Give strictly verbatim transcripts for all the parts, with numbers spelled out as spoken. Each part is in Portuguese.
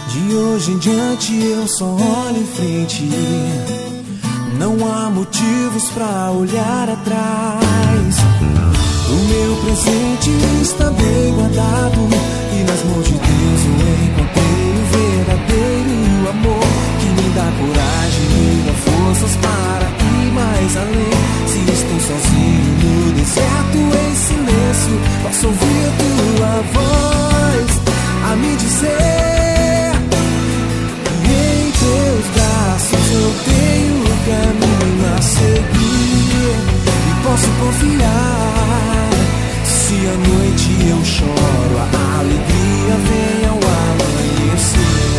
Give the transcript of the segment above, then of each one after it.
De hoje em diante eu só olho em frente. Não há motivos pra olhar atrás. O meu presente está bem guardado, e nas mãos de Deus eu encontrei o verdadeiro amor, que me dá coragem e dá forças para ir mais além. Se estou sozinho no deserto em silêncio, posso ouvir tua voz a me dizer que em teus braços eu tenho o caminho a seguir e posso confiar. Se à noite eu choro, a alegria vem ao amanhecer.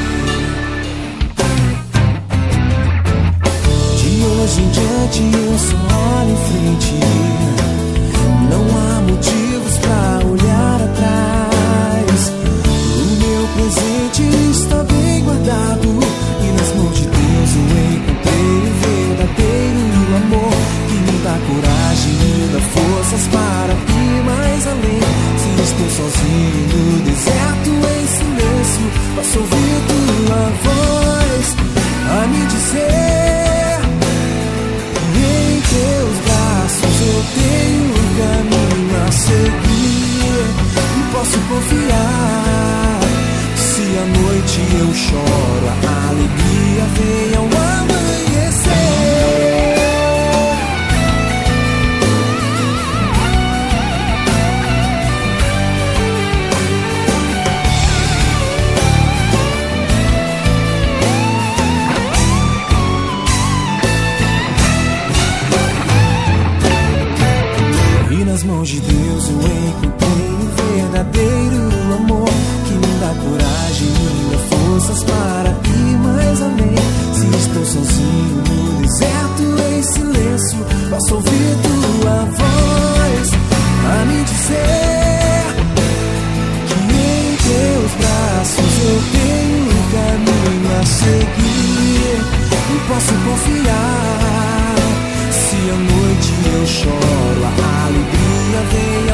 De hoje em diante eu só olho em frente. Não há motivos pra olhar atrás. O meu presente está bem guardado, e nas mãos de Deus eu encontrei o verdadeiro amor, que me dá coragem e dá forças para ir mais além. Se estou sozinho no deserto em silêncio, posso ouvir tua voz a me dizer que em teus braços eu tenho um caminho a seguir e posso confiar. Se à noite eu choro, a alegria vem ao amanhecer. Nas mãos de Deus eu encontrei o verdadeiro amor, que me dá coragem e dá forças para ir mais além. Se estou sozinho no deserto em silêncio, posso ouvir tua voz a me dizer que em teus braços eu tenho um caminho a seguir e posso confiar. Se à noite eu choro, a alegria vem